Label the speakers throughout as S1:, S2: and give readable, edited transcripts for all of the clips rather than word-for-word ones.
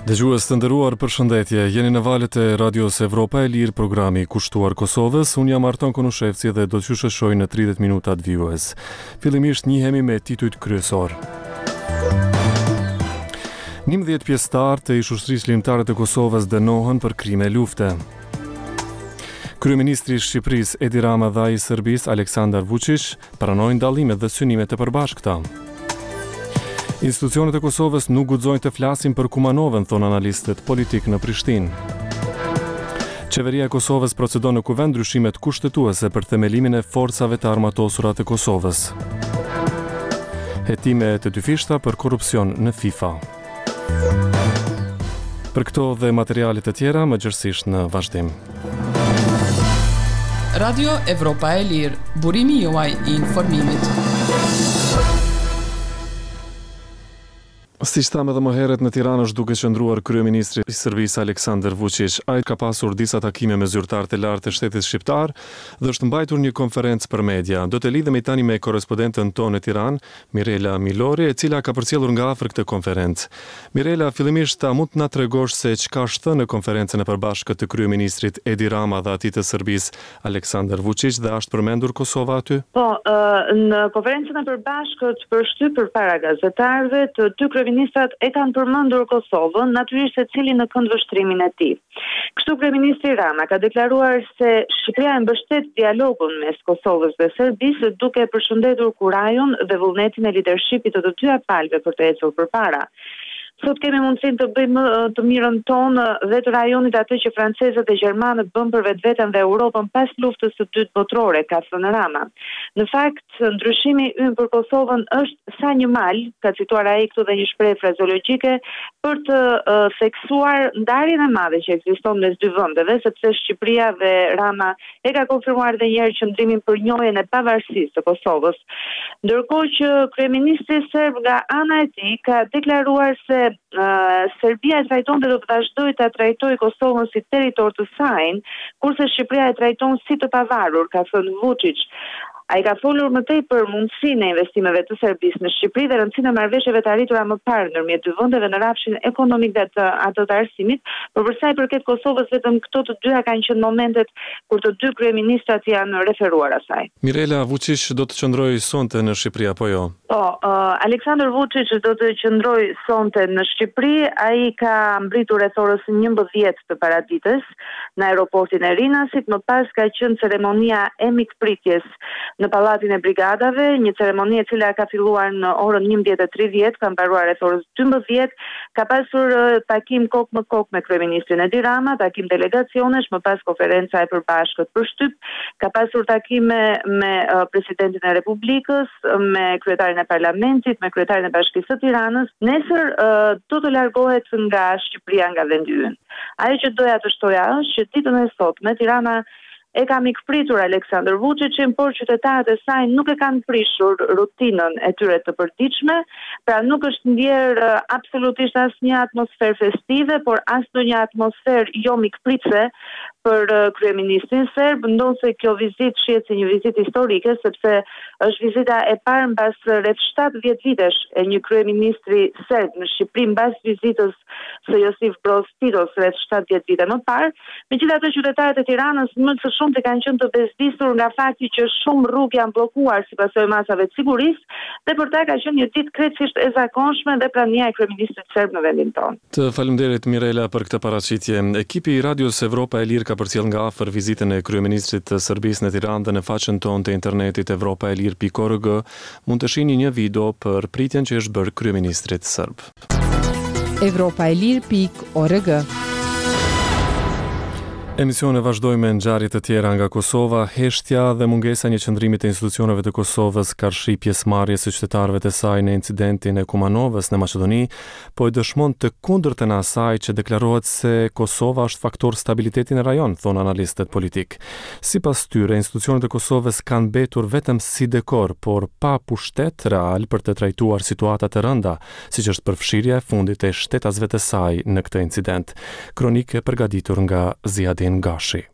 S1: Dëgjues të nderuar, përshëndetje. Jeni në valët e Radios Evropa e Lirë, programi kushtuar Kosovës. Unë jam Arton Konushevci dhe do t'ju shoqëroj në 30 minuta të vijues. Fillimisht njihemi me titujt kryesor. 11 pjesëtar të Ish-ushtrisë Ligjtare të Kosovës dënohen për krime lufte. Kryeministri i Shqipërisë Edi Rama dhe ai i Serbisë Aleksandar Vučić pranojnë dallimet dhe synimet e përbashkëta. Institucionet e Kosovës nuk guxojnë të flasin për Kumanovën, thonë analistët politik në Prishtinë. Qeveria e Kosovës procedon në kuvend ndryshimet kushtetuese për themelimin e forcave të armatosura të Kosovës. Hetime të dyfishta për korrupsion në FIFA. Për këto dhe materialet e tjera, më gjërësisht në vazhdim.
S2: Radio Evropa e Lirë, burimi juaj i informimit.
S1: Siç thamë edhe më herët, në Tiranë është duke qëndruar kryeministri i Serbisë Aleksandar Vučić. Ai ka pasur disa takime me zyrtarë të lartë të shtetit shqiptar dhe është mbajtur një konferencë për media. Do të lidhemi tani me korrespondenten tonë në Tiranë, Mirela Milori, e cila ka përcjellur nga afër këtë konferencë. Mirela, fillimisht a mund të na tregosh se çka është thënë në konferencën e përbashkët të kryeministrit Edi Rama dhe atij të Serbisë Aleksandar Vučić dhe është përmendur Kosova aty?
S3: Po, në konferencën e përbashkët përpara gazetarëve, të dy kryeministrat e kanë përmendur Kosovën, natyrisht secili në këndvështrimin e tij. Kështu kryeministri Rama ka deklaruar se Shqipëria e mbështet dialogun mes Kosovës dhe Serbisë, duke përshëndetur kurajon dhe vullnetin e lidershipit të dyja palëve për të ecur përpara. Sot kemi mundësinë të bëjmë të mirën tonë dhe të rajonit atë që francezët e gjermanët bën për vetveten dhe Europën pas luftës së dytë botërore, ka thënë Rama. Në fakt, ndryshimi ynë për Kosovën është sa një mal, ka cituar ai këtu dhe një shprehje frazeologjike, për të theksuar ndarjen e madhe që ekziston mes dy vendeve, sepse Shqipëria dhe Rama e ka konfirmuar edhe një herë qëndrimin për njohjen e pavarësisë së Kosovës. Ndërkohë që kryeministri serb nga ana e tij ka deklaruar se Serbia e trajton dhe do të vazhdojë ta trajtojë Kosovën si territor të saj, kurse Shqipëria e trajton si të pavarur, ka thënë Vučić. Ai ka folur më tej për mundësinë e investimeve të Serbisë në Shqipëri dhe rëndësinë e marrëveshjeve të arritura më parë ndërmjet dy vendeve në rrafshin ekonomik dhe atë të arsimit, por për sa i përket Kosovës, vetëm këto të dyja kanë qenë momentet kur të dy kryeministrat janë referuar asaj.
S1: Mirela, Vučić do të qëndrojë sonte në Shqipëri apo jo?
S3: Po, Aleksandar Vučić do të qëndrojë sonte në Shqipëri. Ai ka mbritur rreth orës 11 të paraditës në aeroportin e Rinasit, më pas ka qenë ceremonia e mikpritjes në Pallatin e Brigadave, një ceremoni e cila ka filluar në orën 11:30, ka mbaruar rreth orës 12, ka pasur takim kokë më kokë me kryeministrin Edi Rama, takim delegacionesh, më pas konferenca e përbashkët për shtyp, ka pasur takime me presidentin e Republikës, me kryetarin e parlamentit, me kryetarin e Bashkisë së Tiranës. Nesër do të largohet nga Shqipëria, nga vendi ynë. Ajo që doja të shtoja është që ditën e sotme Tirana e ka mikpritur Aleksandar Vučićin, por qytetarët e saj nuk e kanë prishur rutinën e tyre të përditshme, pra nuk është ndjerë absolutisht asnjë atmosferë festive, por as ndonjë atmosferë jo mikpritse për kryeministrin serb. Ndonë se kjo vizitë shihet si një vizitë historike, sepse është vizita e parë mbas rreth 70 vitesh e një kryeministri serb në Shqipëri, mbas vizitës së Josip Broz Titos rreth 70 vite më parë. Megjithatë, qytetarët e Tiranës më së shumti kanë qenë të bezdisur nga fakti që shumë rrugë janë bllokuar si pasojë masave të sigurisë dhe për ta ka qenë një ditë krejtësisht e zakonshme dhe prania e kryeministrit serb në vendin tonë.
S1: Të faleminderit Mirela për këtë paraqitje. Ekipi i Radios Evropa e Lirë ka përcjell nga afër vizitën e kryeministrit të Serbisë në Tiranë dhe në faqen tonë të internetit evropaelir.org mund të shihni një video për pritjen që është bërë kryeministrit serb.
S2: Evropaelir.org.
S1: Emisione vazhdojmë me ngjarje të tjera nga Kosova. Heshtja dhe mungesa një qëndrimi të institucioneve të Kosovës ka rshi pjesëmarrjes së qytetarëve të saj në incidentin e Kumanovës në Maqedoni, po e dëshmon të kundërtën e asaj që deklarohet se Kosova është faktor stabiliteti në rajon, thonë analistët politik. Sipas tyre, institucionet e Kosovës kanë mbetur vetëm si dekor, por pa pushtet real për të trajtuar situata të rënda, siç është përfshirja e fundit e shtetasve të saj në këtë incident. Kronikë përgatitur nga Ziadin Gashi.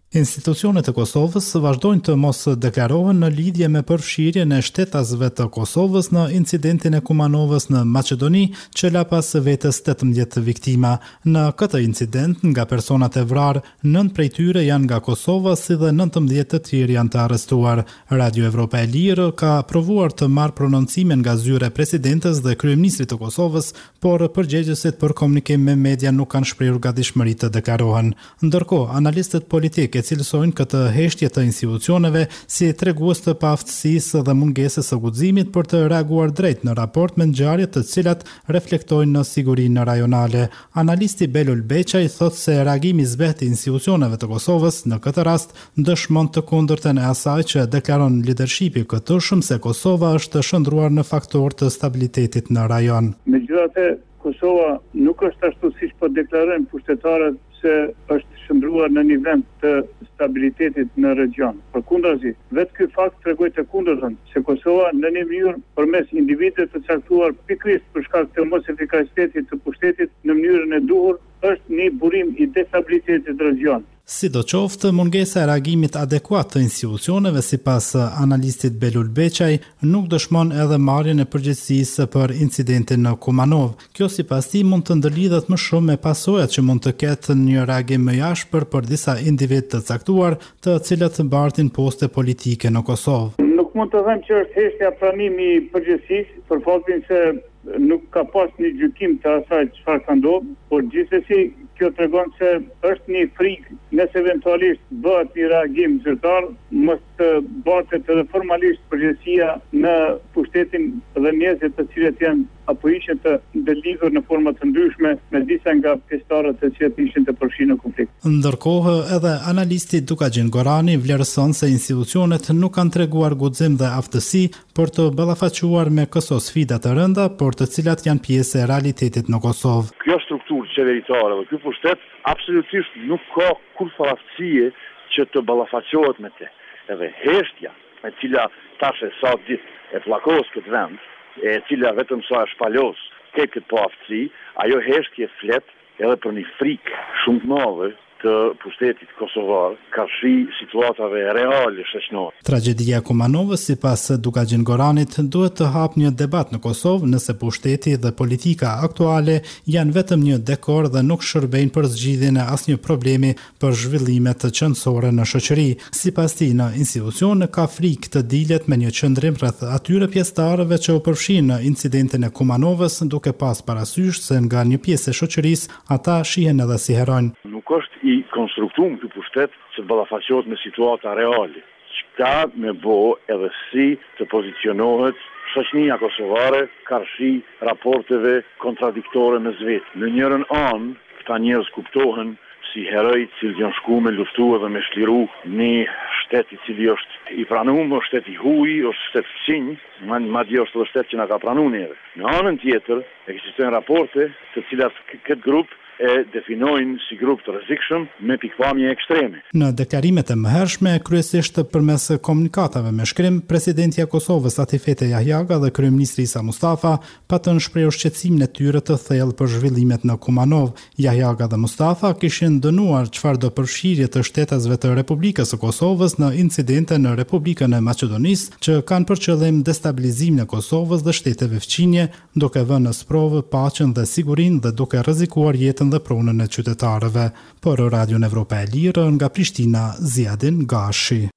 S4: Institucionet e Kosovës vazhdojnë të mos deklarohen në lidhje me përfshirjen e shtetasve të Kosovës në incidentin e Kumanovës në Maqedoni, që la pas vetes 18 viktima. Në këtë incident, nga personat e vrarë, 9 prej tyre janë nga Kosova, si dhe 19 të tjerë janë të arrestuar. Radio Evropa e Lirë ka provuar të marrë prononcime nga zyre presidentes dhe kryeministrit të Kosovës, por përgjegjësit për komunikim me media nuk kanë shprehur gatishmëri të deklarohen. Ndërkohë, analistët politikë cilësojnë këtë heshtje të institucioneve si tregues të paaftësisë dhe mungesës së guximit për të reaguar drejt në raport me ngjarje të cilat reflektojnë në sigurinë rajonale. Analisti Belul Beçaj thotë se reagimi i zbehtë i institucioneve të Kosovës në këtë rast dëshmon të kundërtën e asaj që deklaron lidershipi këtushëm se Kosova është shndruar në faktor të stabilitetit në rajon.
S5: Megjithatë, Kosova nuk është ashtu siç po deklarojnë pushtetarët se është shndruar në një vend të stabilitetit në region. Përkundrazi, vetë ky fakt tregoi të kundërtën, se Kosova në një mënyrë përmes individëve të caktuar pikërisht për shkak të mos efikasitetit të pushtetit në mënyrën e duhur, është një burim i destabilitetit në region.
S4: Sidoqoftë, mungesa e reagimit adekuat të institucioneve sipas analistit Belul Beçaj nuk dëshmon edhe marrjen e përgjegjësisë për incidentin në Kumanov. Kjo sipas tij mund të ndërlidhet më shumë me pasojat që mund të ketë një reagim më jashtëm për disa individ të caktuar, të cilët mbartin poste politike në Kosovë.
S5: Nuk mund të them që është heshtja pranimi i përgjegjësisë për faktin se nuk ka pas një gjykim të asaj çfarë ka ndodhur, por gjithsesi kjo tregon se është një frikë nëse eventualisht bëhet një reagim zyrtar, mos të bartet edhe formalisht përgjegjësia në pushtetin dhe njerëzit të cilët janë apo ishin të ndelidur në forma të ndryshme me disa nga pjesëtarët të cilët ishin të përfshirë në konflikt.
S4: Ndërkohë, edhe analisti Dukagjin Gorani vlerëson se institucionet nuk kanë treguar guxim dhe aftësi për të ballafaquar me këso sfida të rënda, por të cilat janë pjesë e realitetit në Kosovë.
S6: Kjo strukturë qeveritare dhe ky pushtet absolutisht nuk ka kurrë aftësie që të ballafaqohet me te. Edhe heshtja, e cila tash sa ditë e pllakos këtë vend, e cila vetëm sa e shpalos këtë paaftësi, ajo heshtje flet edhe për një frikë shumë të madhe të pushtetit kosovar, karshi situatave reale shoqërore.
S4: Tragjedia e Kumanovës, sipas Dukagjin Goranit, duhet të hap një debat në Kosovë nëse pushteti dhe politika aktuale janë vetëm një dekor dhe nuk shërbejnë për zgjidhjen e asnjë problemi për zhvillimet qendrore në shoqëri. Sipas tij, në institucion ka frikë të dilet me një qendrim rreth atyre pjesëtarëve që u përfshin në incidentin e Kumanovës, duke pas parasysh se nga një pjesë e shoqërisë ata shihen edhe si heronj.
S6: Nuk është i konstruktuar ky pushtet që ballafaqohet me situata reale. Çka me bo edhe si të pozicionohet shoqënia kosovare karshi raporteve kontradiktore mes vetë. Në njërin anë, këta njerëz kuptohen si heroj që janë shku me luftu edhe me shliru një shtet i cili është i pranuar, është shtet i huaj, është shtet fqinj, madje është edhe shtet që na ka pranuar neve. Në anën tjetër, ekzistojnë raporte të cilat këtë grup e definojnë si grup të rrezikshëm me pikpamje ekstreme.
S4: Në deklarimet e mëhershme, kryesisht përmes komunikatave me shkrim, presidenti i Kosovës Atifete Jahjaga dhe kryeministri Isa Mustafa patën shprehur shqetësimin e tyre të thellë për zhvillimet në Kumanov. Jahjaga dhe Mustafa kishin dënuar çfarëdo përfshirje të shtetasve të Republikës së Kosovës në incidente në Republikën e Maqedonisë që kanë për qëllim destabilizimin e Kosovës dhe shteteve fqinje, duke vënë në sprovë paqen dhe sigurinë dhe duke rrezikuar jetën dhe pronën e qytetarëve. Por Radio Evropa e Lirë nga Prishtina, Ziadin Gashi.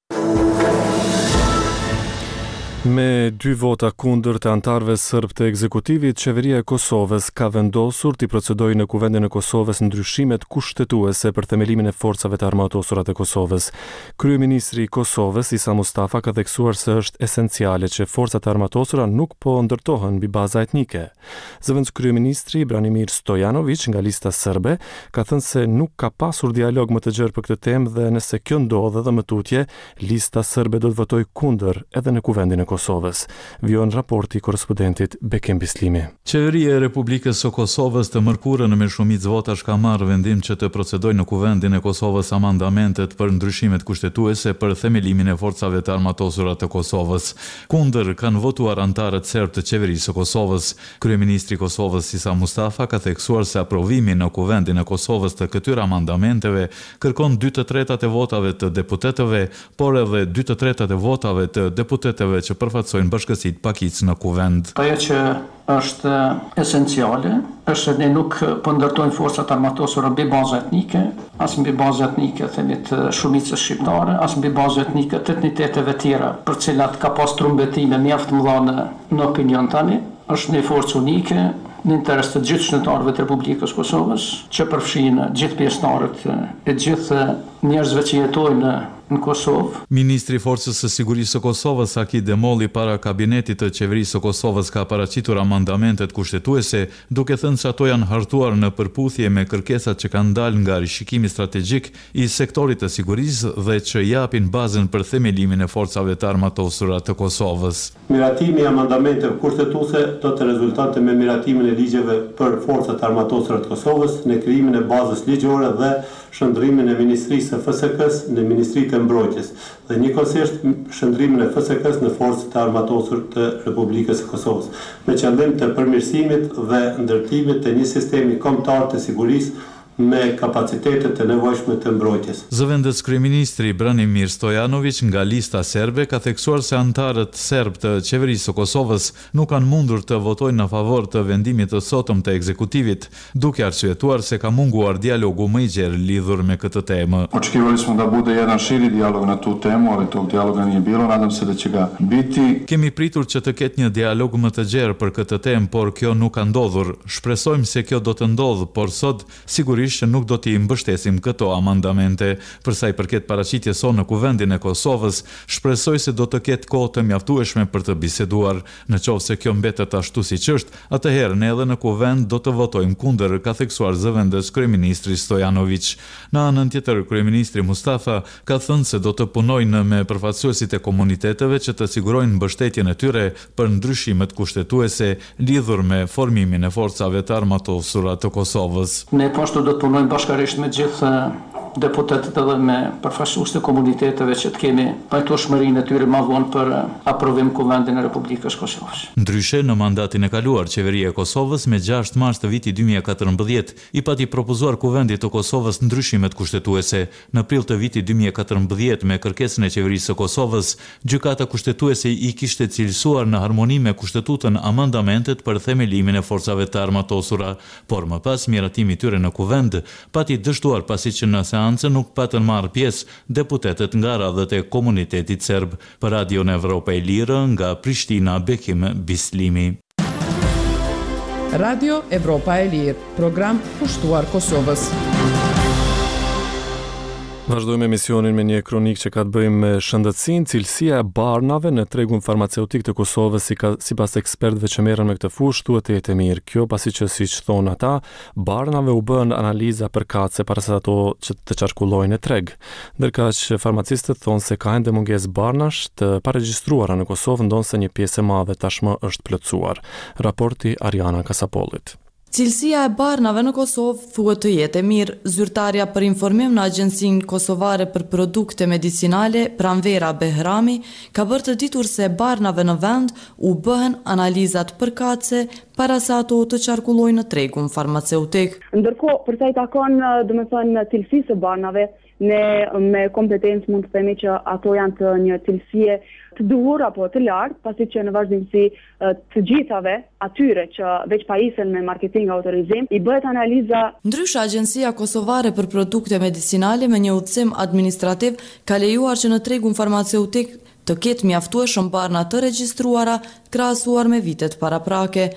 S1: Me 2 vota kundër të antarëve serb të ekzekutivit, qeveria e Kosovës ka vendosur të procedojë në Kuvendin e Kosovës ndryshimet kushtetuese për themelimin e forcave të armatosura të Kosovës. Kryeministri i Kosovës Isa Mustafa ka theksuar se është esenciale që forcat e armatosura nuk po ndërtohen mbi baza etnike. Zëvendës kryeministri Branimir Stojanović nga lista serbe ka thënë se nuk ka pasur dialog më të gjerë për këtë temë dhe nëse kjo ndodh edhe më tutje, lista serbe do të votojë kundër edhe në Kuvendin e Kosovës. Vion raporti korrespondentit Bekim Bislimi.
S7: Qeveria e Republikës së Kosovës të mërkurën me shumicë votash ka marrë vendim që të procedojë në Kuvendin e Kosovës amandamentet për ndryshimet kushtetuese për themelimin e forcave të armatosura të Kosovës. Kundër kanë votuar anëtarët serb të qeverisë së Kosovës. Kryeministri i Kosovës Isa Mustafa ka theksuar se aprovimi në Kuvendin e Kosovës të këtyre amendamenteve kërkon 2/3 e votave të deputetëve, por edhe 2/3 e votave të deputetëve që përfaqësojnë bashkësitë pakicë në kuvend.
S8: Ajo që është esenciale, është se ne nuk po ndërtojmë forcat armatosura mbi bazë etnike, as mbi bazë etnike themi të shumicës shqiptare, as mbi bazë etnike të etniteteve tjera, për cilat ka pas trumbetime mjaft mëdha në opinion tani. Është një forcë unike në interes të gjithë qytetarëve të Republikës Kosovës, që përfshin gjithë pjesëtarët e gjithë njerëzve që jetojnë në Kosovë.
S7: Ministri i Forcës së Sigurisë së Kosovës Aki Demolli para kabinetit të qeverisë së Kosovës ka paraqitur amandamentet kushtetuese, duke thënë se ato janë hartuar në përputhje me kërkesat që kanë dalë nga rishikimi strategjik i sektorit të sigurisë dhe që japin bazën për themelimin e forcave të armatosura të Kosovës.
S9: Miratimi i amandamenteve kushtetuese do të rezultonte me miratimin e ligjeve për forcat armatosura të Kosovës në krijimin e bazës ligjore dhe shëndrimin e Ministrisë së FSK-s në Ministritë e Mbrojtjes dhe njëkohësisht shëndrimin e FSK-s në forcat e armatosur të Republikës së Kosovës, me qëllim të përmirësimit dhe ndërtimit të një sistemi kombëtar të sigurisë me kapacitetet të nevojshme të mbrojtjes.
S7: Zëvendës kryeministri Branimir Stojanović nga lista serbe ka theksuar se anëtarët serb të qeverisë së Kosovës nuk kanë mundur të votojnë në favor të vendimit të sotëm të ekzekutivit, duke arsyetuar se ka munguar dijalogu më i gjerë lidhur me këtë temë.
S10: Očekivali smo da bude jedan širi dijalog na tu temu, ali tog dijaloga nije bilo. Nadam se da će ga biti.
S7: Kemi pritur që të ketë një dialog më të gjerë për këtë temë, por kjo nuk ka ndodhur. Shpresojmë se kjo do të ndodhë, por sot sigurisht që nuk do t'i mbështesim këto amandamente. Për sa i përket paraqitjes sonë në Kuvendin e Kosovës, shpresoj se do të ketë kohë të mjaftueshme për të biseduar. Në qoftë se kjo mbetet ashtu siç është, atëherë ne edhe në Kuvend do të votojmë kundër, ka theksuar zëvendës kryeministri Stojanović. Në anën tjetër, kryeministri Mustafa ka thënë se do të punojnë me përfaqësuesit e komuniteteve që të sigurojnë mbështetjen e tyre për ndryshimet kushtetuese lidhur me formimin e forcave të armatosura të Kosovës.
S8: Ne poshtu do të punojmë bashkërisht me gjithë deputetët edhe me përfaqësuesit e komuniteteve që të kemi pajtueshmërinë e tyre më vonë për aprovim Kuvendin e Republikës Kosovës.
S7: Ndryshe, në mandatin e kaluar, qeveria e Kosovës me 6 mars të vitit 2014 i pati propozuar Kuvendit të Kosovës ndryshimet kushtetuese. Në prill të vitit 2014 me kërkesën e qeverisë së Kosovës, gjykata kushtetuese i kishte cilësuar në harmoni me kushtetutën amandamentet për themelimin e forcave të armatosura, por më pas miratimi i tyre në Kuvend pati dështuar pasi që në seancë nuk patën marrë pjesë deputetët nga radhët e komunitetit serb. Për Radion Evropa e Lirë nga Prishtina, Bekim Bislimi.
S2: Radio Evropa e Lirë, program pushtuar Kosovës.
S1: Vazhdojmë emisionin me një kronik që ka të bëjë me shëndetësinë, cilësia e barnave në tregun farmaceutik të Kosovës, sipas ekspertëve që merren me këtë fushë, thuhet të jetë mirë. Kjo pasi që, siç thonë ata, barnave u bën analiza përkatëse para se ato që të qarkullojnë në treg. Ndërkaq farmacistët thonë se ka ende mungesë barnash të paregjistruara në Kosovë, ndonse një pjesë e madhe tashmë është plotësuar. Raporti Ariana Kasapollit.
S11: Cilësia e barnave në Kosovë thuhet të jetë e mirë. Zyrtarja për informim në Agjencinë Kosovare për Produkte Medicinale, Pranvera Behrami, ka bërë të ditur se barnave në vend u bëhen analizat përkatëse para se ato të qarkullojnë në tregun farmaceutik.
S3: Ndërkohë, për sa i takon, domethënë, cilësisë së barnave, ne me kompetencë mund të themi që ato janë të një cilësie të duhur apo të lartë, pasi që në vazhdimsi të gjithave atyre që veç pajisen me marketing autorizim, i bëhet analiza.
S11: Ndryshe, Agjencia Kosovare për Produkte Medicinale me një udhëzim administrativ ka lejuar që në tregun farmaceutik të ketë mjaftueshëm barna të regjistruara krahasuar me vitet paraprake.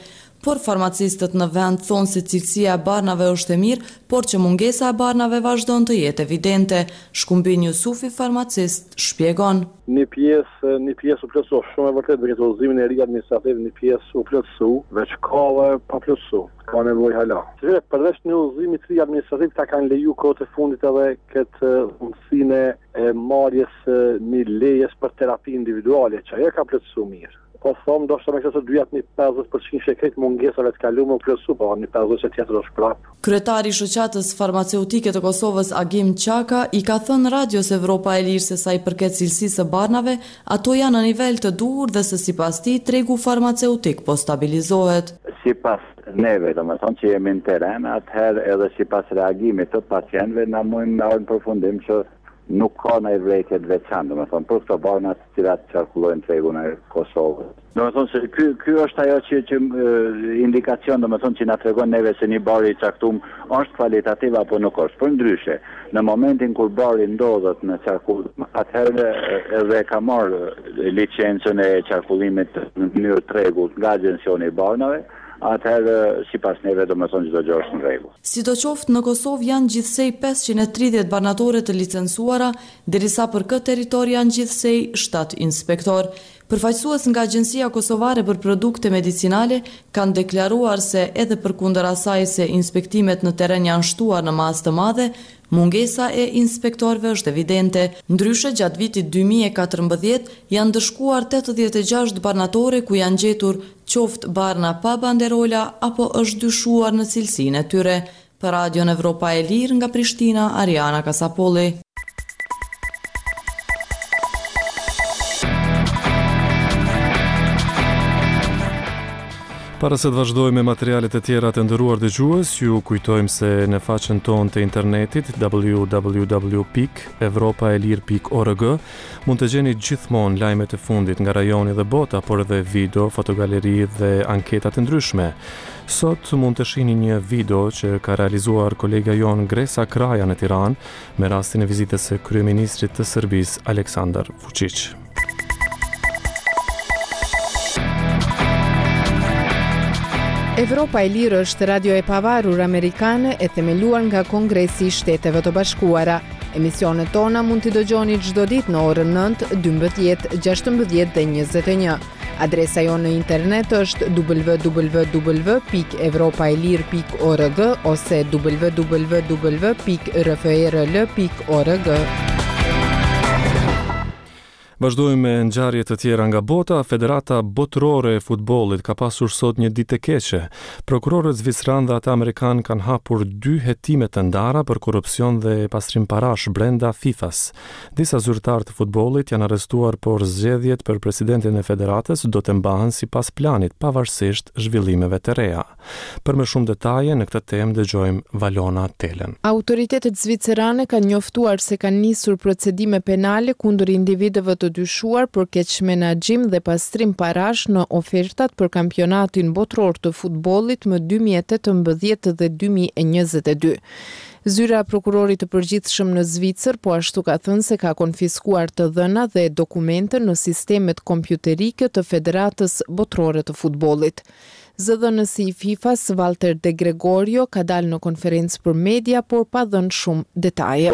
S11: por farmacistët në vend thonë se cilësia e barnave është e mirë, por që mungesa e barnave vazhdon të jetë evidente. Shkumbin Jusufi, farmacist, shpjegon.
S12: Një pjesë u plotësu, shumë e vërtet për këtë udhëzimin e ri administrativ, një pjesë u plotësu, veç kave pa plotësu, ka nevojë hala. Përveç një udhëzimi të ri administrativ, ta kanë leju kohët e fundit edhe këtë mundësinë e marrjes një lejes për terapi individuale, që ajo ka plotësu mirë. Po thomë, do shtë me këtë të dyjat një 50% shekret mungesave të kalume u plësu, po një 50% që tjetër është prapë.
S11: Kryetari i shoqatës farmaceutike të Kosovës, Agim Çaka, i ka thënë Radios Evropa e Lirë se sa i përket cilësisë së barnave, ato janë në nivel të duhur dhe se sipas tij tregu farmaceutik po stabilizohet.
S13: Sipas neve, domethënë që jemi në teren, atëherë edhe sipas reagimit të pacientëve na mund të marrim përfundim që nuk ka në vrejtje të veçantë, domethënë për këto barna të cilat qarkullojnë tregun e Kosovës. Domethënë se ky është ajo që indikacion, domethënë që na tregon neve se një bar i caktuar është kvalitativ apo nuk është. Përndryshe, në momentin kur bari ndodhet në qarkullim, atëherë edhe ka marrë licencën e qarkullimit në mënyrë rregullt nga agjencioni i barnave. Atëherë, sipas neve, domethënë çdo gjë është në rregull.
S11: Sidoqoftë, në Kosovë janë gjithsej 530 banatore të licencuara, derisa për këtë territor janë gjithsej 7 inspektor. Përfaqësues nga Agjencia Kosovare për Produkte Medicinale kanë deklaruar se edhe përkundër asaj se inspektimet në teren janë shtuar në masë të madhe, mungesa e inspektorëve është evidente. Ndryshe, gjatë vitit 2014 janë dëshkuar 86 barnatore ku janë gjetur qoftë barna pa banderola apo është dyshuar në cilësinë e tyre. Për Radion Evropa e Lirë nga Prishtina, Ariana Kasapolli.
S1: Para se të vazhdojmë me materialet e tjera të nderuar dëgjues, ju kujtojmë se në faqen tonë të internetit www.evropaelir.org mund të gjeni gjithmonë lajmet e fundit nga rajoni dhe bota, por edhe video, fotogaleri dhe anketat e ndryshme. Sot mund të shihni një video që ka realizuar kolega jon Gresa Kraja në Tiranë me rastin e vizitës së kryeministrit të Serbisë Aleksandar Vučić.
S14: Evropa e Lirë është radio e pavarur amerikane e themeluar nga Kongresi i Shteteve të Bashkuara. Emisionet tona mund t'i dëgjoni çdo ditë në orën 9, 12, 16 dhe 21. Adresa jonë në internet është www.evropaelir.org ose www.rfrl.org.
S1: Vazhdojmë me ngjarje të tjera nga bota. Federata Botërore e Futbollit ka pasur sot një ditë të keqe. Prokurorët zvicran dhe ata amerikan kanë hapur 2 hetime të ndara për korrupsion dhe pastrim parash brenda FIFA-s. Disa zyrtar të futbollit janë arrestuar, por zgjedhjet për presidentin e federatës do të mbahen sipas planit, pavarësisht zhvillimeve të reja. Për më shumë detaje në këtë temë dëgjojmë Valona Telen.
S14: Autoritetet zvicerane kanë njoftuar se kanë nisur procedime penale kundër individëve të dyshuar për keqmenaxhim dhe pastrim parash në ofertat për kampionatin botror të futbollit më 2018 dhe 2022. Zyra e prokurorit të përgjithshëm në Zvicër po ashtu ka thënë se ka konfiskuar të dhëna dhe dokumente në sistemet kompjuterike të Federatës Botrore të Futbollit. Zëdhënësi i FIFA-s Walter De Gregorio ka dalë në konferencë për media, por pa dhënë shumë detaje.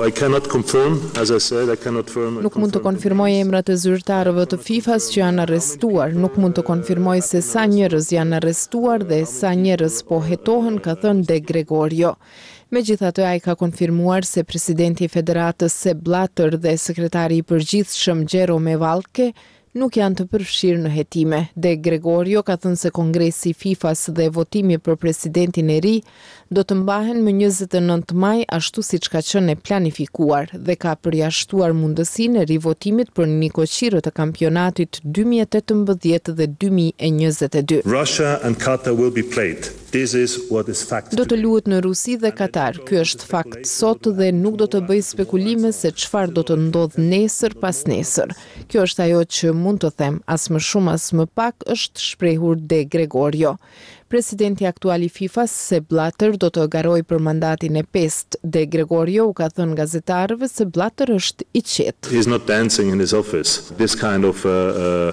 S14: Nuk mund të konfirmoj emrat e zyrtarëve të FIFA-s që janë arrestuar, nuk mund të konfirmoj se sa njerëz janë arrestuar dhe sa njerëz po hetohen, ka thënë De Gregorio. Megjithatë, ai ka konfirmuar se presidenti i Federatës Sepp Blatter dhe sekretari i përgjithshëm Jerome Valcke nuk janë të përfshirë në hetime. De Gregorio ka thënë se Kongresi i FIFA-s dhe votimi për presidentin e ri do të mbahen më 29 maj, ashtu siç ka qenë planifikuar, dhe ka përjashtuar mundësinë e rivotimit për nikoqirë të kampionatit 2018 dhe 2022.
S15: Russia and Qatar will be played. This is what is fact.
S14: Do të luhet në Rusi dhe Katar. Ky është fakt sot dhe nuk do të bëj spekulime se çfarë do të ndodh nesër pas nesër. Kjo është ajo që mund të them, as më shumë as më pak, është shprehur De Gregorio. Presidenti aktual i FIFA-s Sepp Blatter do të garojë për mandatin e 5. De Gregorio u ka thënë gazetarëve se Blatter është i qetë.
S15: He's not dancing in his office. This kind of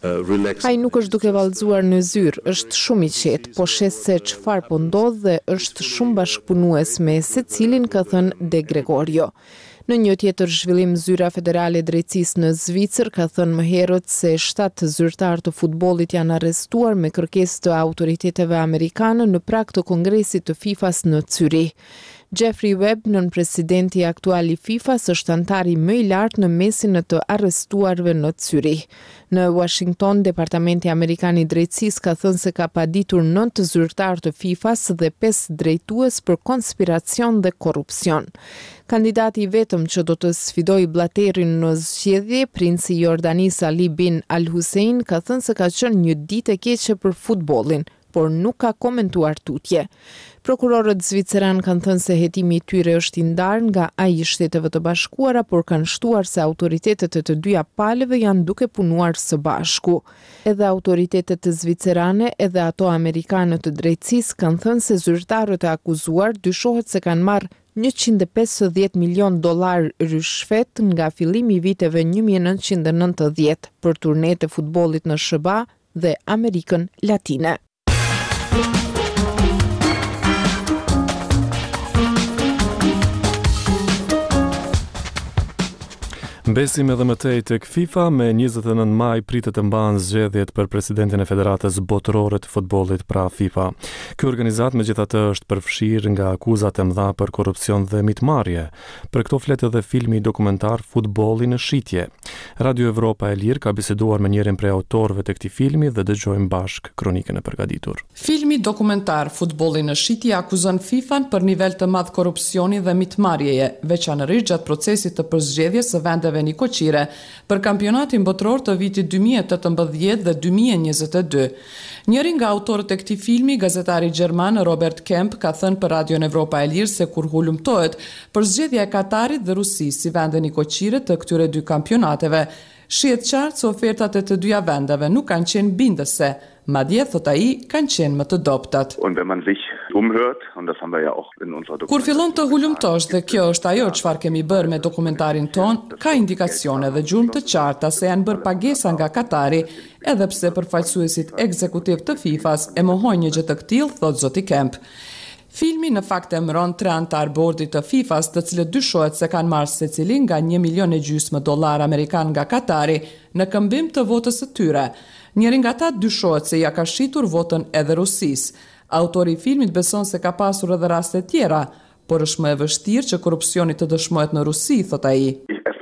S14: Ai nuk është duke vallëzuar në zyrë, është shumë i qetë, po shes se çfarë po ndodh dhe është shumë bashkëpunues me secilin, ka thënë De Gregorio. Në një tjetër zhvillim, Zyra Federale e Drejtësisë në Zvicër ka thënë më herët se 7 zyrtarë të futbollit janë arrestuar me kërkesë të autoriteteve amerikane në prag të Kongresit të FIFA-s në Zyrich. Jeffrey Webb, nënpresidenti aktual i FIFA-s, është antari më i lartë në mesin e të arrestuarve në Zyrich. Në Washington, Departamenti Amerikan i Drejtësisë ka thënë se ka paditur 9 zyrtarë të FIFA-s dhe 5 drejtues për konspiracion dhe korrupsion. Kandidati i vetëm që do të sfidojë Blatterin në zgjedhje, princi i Jordanisë Ali bin Al Hussein, ka thënë se ka qenë një ditë e keqe për futbollin, por nuk ka komentuar tutje. Prokurorët zviceran kanë thënë se hetimi i tyre është i ndarë nga ai i Shteteve të Bashkuara, por kanë shtuar se autoritetet e të dyja palëve janë duke punuar së bashku. Edhe autoritetet zvicerane edhe ato amerikane të drejtësisë kanë thënë se zyrtarët e akuzuar dyshohet se kanë marrë $150 milion rishfet nga fillimi i viteve 1990 për turnet e futbollit në SBA dhe Amerikën Latine.
S1: Besim edhe më tej tek FIFA, me 29 maj pritet të mbahen zgjedhjet për presidentin e Federatës Botërore të Futbollit, pra FIFA. Ky organizat megjithatë është përfshirë nga akuzat e mëdha për korrupsion dhe mitmarrje. Për këto flet edhe filmi dokumentar Futbolli në shitje. Radio Evropa e Lirë ka biseduar me njërin prej autorëve të këtij filmi dhe dëgjojmë bashk kronikën e përgatitur.
S2: Filmi dokumentar Futbolli në shitje akuzon FIFA-n për nivel të madh korrupsioni dhe mitmarrjeje, veçanërisht gjatë procesit të përzgjedhjes së vendeve Nikoqire për kampionatin botror të vitit 2018 dhe 2022. Njëri nga autorët e këtij filmi, gazetari gjerman Robert Kemp, ka thënë për Radion Evropa e Lirë se kur hulumtohet përzgjedhja e Katarit dhe Rusisë si vende Nikoqire të këtyre dy kampionateve, shihet qartë se ofertat e të dyja vendeve nuk kanë qenë bindëse, madje, thot ai, kanë qenë më të dobtat. Kur fillon të hulumtosh, dhe kjo është ajo çfarë kemi bërë me dokumentarin ton, ka indikacione dhe gjurmë të qarta se janë bërë pagesa nga Katari, edhe pse përfaqësuesit ekzekutiv të FIFA-s e mohojnë një gjë të tillë, thot zoti Kemp. Filmi në fakt emëron 3 antar bordit të FIFA-s, të cilët dyshohet se kanë marrë secili nga $1,5 milion amerikan nga Katari në këmbim të votës së tyre. Njëri nga ata dyshohet se ja ka shitur votën edhe Rusisë. Autori i filmit beson se ka pasur edhe raste tjera, por është më e vështirë që korrupsioni të dëshmohet në Rusi, thot ai.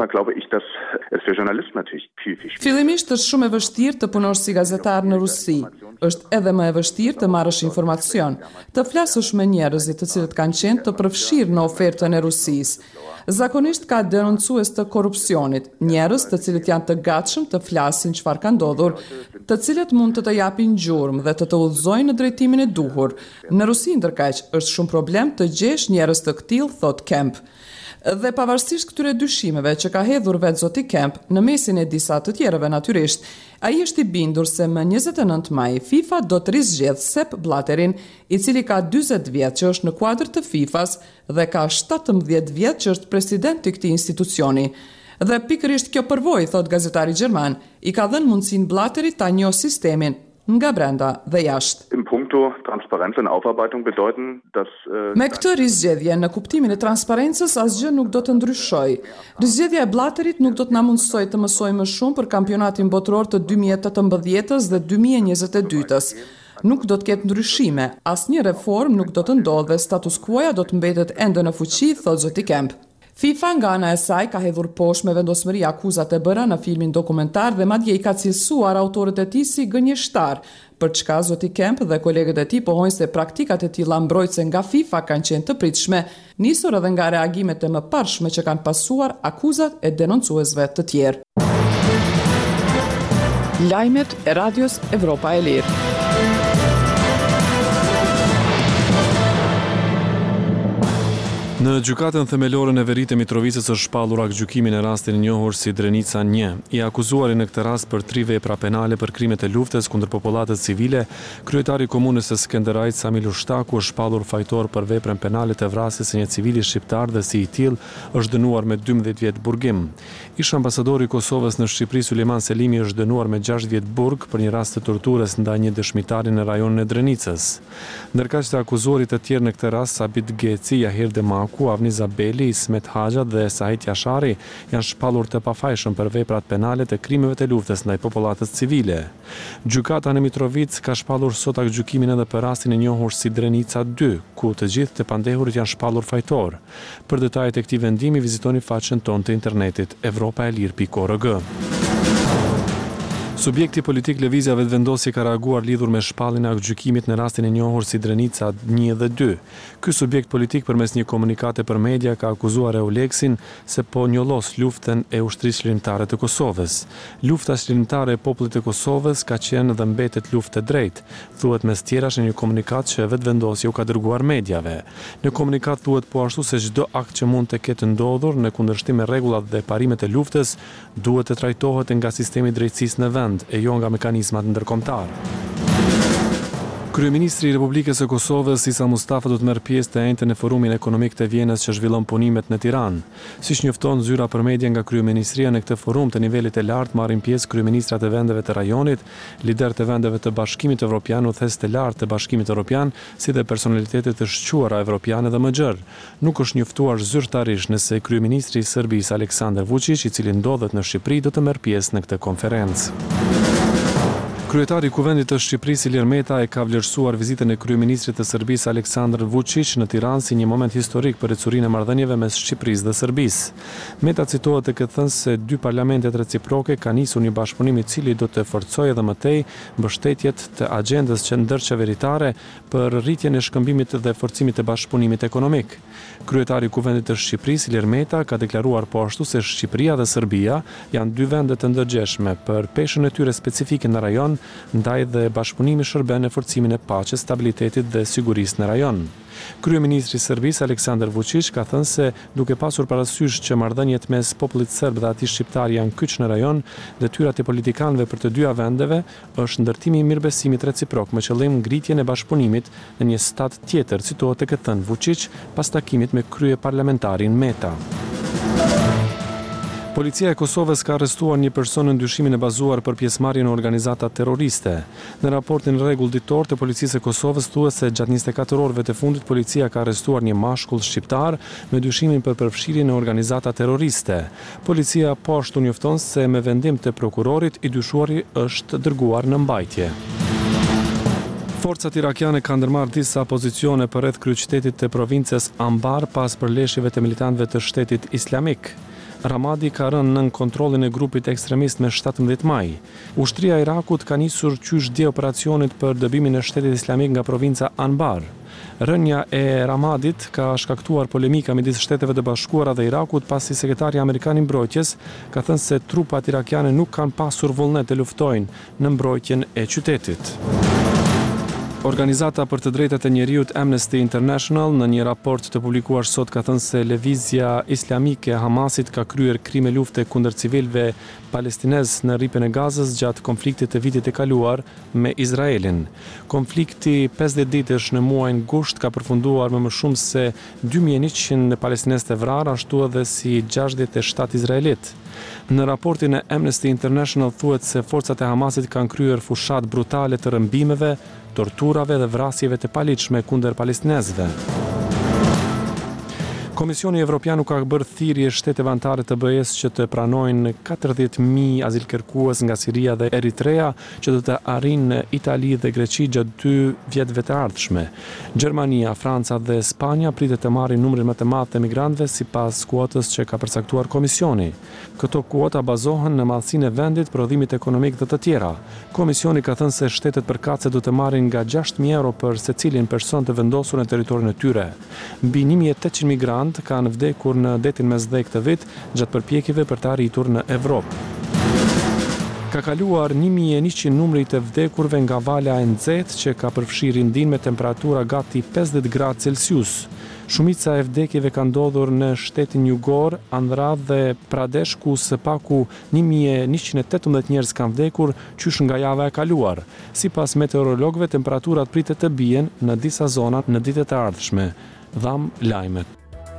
S2: Fillimisht është shumë e vështirë të punosh si gazetar në Rusi. Është edhe më e vështirë të marrësh informacion, të flasësh me njerëzit të cilët kanë qenë të përfshirë në ofertën e Rusisë. Zakonisht ka denoncues të korrupsionit, njerëz të cilët janë të gatshëm të flasin çfarë ka ndodhur, të cilët mund të japin gjurmë dhe të udhëzojnë në drejtimin e duhur. Në Rusi ndërkaq është shumë problem të gjesh njerëz të tillë, thot Kemp. Dhe pavarësisht këtyre dyshimeve që ka hedhur vetë zoti Kemp, në mesin e disa të tjerëve natyrisht, ai është i bindur se më 29 maj FIFA do të rizgjedh Sepp Blatterin, i cili ka 40 vjet që është në kuadër të FIFA-s dhe ka 17 vjet që është president i këtij institucioni. Dhe pikërisht kjo përvojë, thot gazetari gjerman, i ka dhënë mundësinë Blatterit ta njohë sistemin nga brenda dhe jashtë. Me këtë rizgjedhje, në kuptimin e transparencës, asgjë nuk do të ndryshojë. Rizgjedhja e Blatterit nuk do të na mundsojë të mësojmë më shumë për kampionatin botror të 2018 dhe 2022. Nuk do të ketë ndryshime, asnjë reformë nuk do të ndodhë dhe status quo-ja do të mbetet ende në fuqi, thot zoti Kemp. FIFA nga ana e saj ka hedhur poshtë me vendosmëri akuzat e bëra në filmin dokumentar dhe madje i ka cilësuar autorët e tij si gënjeshtar, për çka zoti Kemp dhe kolegët e tij pohojnë se praktikat e tilla mbrojtëse nga FIFA kanë qenë të pritshme, nisur edhe nga reagimet e mëparshme që kanë pasuar akuzat e denoncuesve të tjerë. Lajmet e Radios Evropa e Lirë.
S1: Në gjykatën themelore në Veri të Mitrovicës është shpallur aktgjykimi në rastin e njohur si Drenica 1. I akuzuari në këtë rast për 3 vepra penale për krimet e luftës kundër popullatës civile, kryetari i komunës së Skënderajt Samil Ushtaku është shpallur fajtor për veprën penale të vrasjes së një civili shqiptar dhe si i tillë është dënuar me 12 vjet burgim. Ish ambasadori i Kosovës në Shqipëri Sulejman Selimi është dënuar me 6 vjet burg për një rast të torturës ndaj një dëshmitari në rajonin e Drenicës. Ndërkaq të akuzuarit të tjerë në këtë rast Sabit Geci, Jahir Demaku, Avni Zabeli, Ismet Haxha dhe Sahit Jashari janë shpallur të pafajshëm për veprat penale të krimeve të luftës ndaj popullatës civile. Gjykata në Mitrovic ka shpallur sot aktgjykimin edhe për rastin e njohur si Drenica 2, ku të gjithë të pandehurit janë shpallur fajtor. Për detajet e këtij vendimi vizitoni faqen tonë të internetit evropaelir.org. Subjekti politik Lëvizja Vetëvendosje ka reaguar lidhur me shpalljen e aktgjykimit në rastin e njohur si Drenica 1 dhe 2. Ky subjekt politik përmes një komunikate për media ka akuzuar Euleksin se po njollos luftën e ushtrisë çlirimtare të Kosovës. Lufta çlirimtare e popullit të Kosovës ka qenë dhe mbetet luftë e drejtë, thuhet mes tjerash në një komunikat që Vetëvendosje u ka dërguar mediave. Në komunikat thuhet po ashtu se çdo akt që mund të ketë ndodhur në kundërshtim me rregullat dhe parimet e luftës duhet të trajtohet nga sistemi i drejtësisë në vend e jo nga mekanizmat ndërkombëtar. Kryeministri i Republikës së Kosovës Isa Mustafa do të merr pjesë të njëjtën në forumin ekonomik të Vjenës që zhvillon punimet në Tiranë. Siç njofton zyra për media nga kryeministria, në këtë forum të nivelit të lartë marrin pjesë kryeministrat e vendeve të rajonit, lider të vendeve të Bashkimit Evropian, udhëheqës të lartë të Bashkimit Evropian, si dhe personalitetet të shquara evropiane dhe më gjerë. Nuk është njoftuar zyrtarisht nëse kryeministri i Serbisë Aleksandar Vučić, i cili ndodhet në Shqipëri, do të merr pjesë në këtë konferencë. Kryetari i Kuvendit të Shqipërisë Ilir Meta e ka vlerësuar vizitën e kryeministrit të Serbisë Aleksandar Vučić në Tiranë si një moment historik për ecurinë e marrëdhënieve mes Shqipërisë dhe Serbisë. Meta citohet të këtë thënë se 2 parlamentet reciproke kanë nisur një bashkëpunim i cili do të forcojë edhe më tej mbështetjet të agjendës ndërqeveritare për rritjen e shkëmbimit dhe forcimit të bashkëpunimit ekonomik. Kryetari i Kuvendit të Shqipërisë Ilir Meta ka deklaruar po ashtu se Shqipëria dhe Serbia janë 2 vende të ndërgjeshme për peshën e tyre specifike në rajon, ndaj dhe bashkëpunimi shërben në forcimin e paqes, stabilitetit dhe sigurisë në rajon. Kryeministri i Serbisë Aleksandar Vučić ka thënë se duke pasur parasysh që marrëdhëniet mes popullit serb dhe atij shqiptar janë kyç në rajon, detyrat e politikanëve për të dyja vendeve është ndërtimi i mirëbesimit reciprok me qëllim ngritjen e bashkëpunimit në një stat tjetër, citohet të këtë thënë Vučić pas takimit me kryeparlamentarin Meta. Policia e Kosovës ka arrestuar një person në ndyshimin e bazuar për pjesëmarrje në organizata terroriste. Në raportin rregull ditor të Policisë së Kosovës thuhet se gjatë 24 orëve të fundit policia ka arrestuar një mashkull shqiptar me dyshimin për përfshirje në organizata terroriste. Policia po ashtu njofton se me vendim të prokurorit i dyshuari është dërguar në mbajtje. Forcat irakiane kanë ndërmarrë disa pozicione përreth kryeqytetit të provincës Anbar pas përleshjeve të militantëve të Shtetit Islamik. Ramadi ka rënë nën kontrollin e grupit ekstremist me 17 maj. Ushtria e Irakut ka nisur qysh dje operacionit për dëbimin e Shtetit Islamik nga provinca Anbar. Rënja e Ramadit ka shkaktuar polemika midis Shteteve të Bashkuara dhe Irakut pasi sekretari amerikan i mbrojtjes ka thënë se trupat irakiane nuk kanë pasur vullnet të luftojnë në mbrojtjen e qytetit. Organizata për të drejtat e njeriut Amnesty International në një raport të publikuar sot ka thënë se lëvizja islamike Hamasit ka kryer krime lufte kundër civilëve palestinez në rripën e Gazës gjatë konfliktit të vitit të kaluar me Izraelin. Konflikti 50 ditësh në muajin gusht ka përfunduar me më shumë se 2100 palestinez të vrarë, ashtu edhe si 67 izraelit. Në raportin e Amnesty International thuhet se forcat e Hamasit kanë kryer fushat brutale të rëmbimeve, torturave dhe vrasjeve të paligjshme kundër palestinezëve. Komisioni Evropian ka bërë thirrje shteteve anëtare të BE-s që të pranojnë 40.000 azilkërkues nga Siria dhe Eritrea që do të arrijnë në Itali dhe Greqi gjatë 2 vjetëve të ardhshme. Gjermania, Franca dhe Spanja pritet të marrin numrin më të madh të migrantëve sipas kuotës që ka përcaktuar Komisioni. Këto kuota bazohen në madhësinë e vendit, prodhimit ekonomik dhe të tjera. Komisioni ka thënë se shtetet përkatëse do të marrin nga 6.000 euro për secilin person të vendosur në territorin e tyre. Mbi 1.800 migrantë kanë vdekur në detin Mesdhej këtë vit gjatë përpjekjeve për të arritur në Evropë. Ka kaluar 1100 numri të vdekurve nga vala e nxehtë që ka përfshirë rindinë me temperatura gati 50 gradë Celsius. Shumica e vdekjeve ka ndodhur në shtetin jugor, Andhra dhe Pradesh, ku së paku 1118 njerëz kanë vdekur qysh nga java e kaluar. Sipas meteorologëve, temperaturat pritet të bien në disa zona në ditët e ardhshme. Dham lajmet.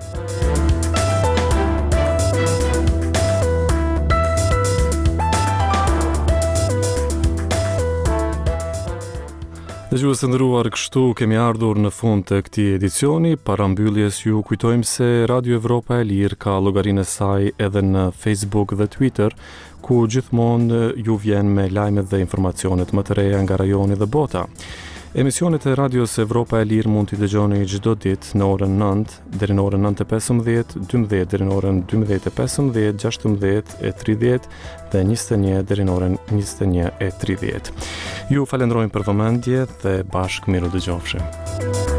S1: Dëgjues të nderuar, kështu kemi ardhur në fund të këtij edicioni. Para mbylljes ju kujtojmë se Radio Evropa e Lirë ka llogarinë e saj edhe në Facebook dhe Twitter, ku gjithmonë ju vjen me lajmet dhe informacionet më të reja nga rajoni dhe bota. Emisionet e Radios Evropa e Lirë mund t'i dëgjoni çdo ditë në orën 9 deri në orën 9:15, 12 deri në orën 12:15, 16:30 dhe 21 deri në orën 21:30. Ju falenderojmë për vëmendje dhe bashkë miru dëgjofshim.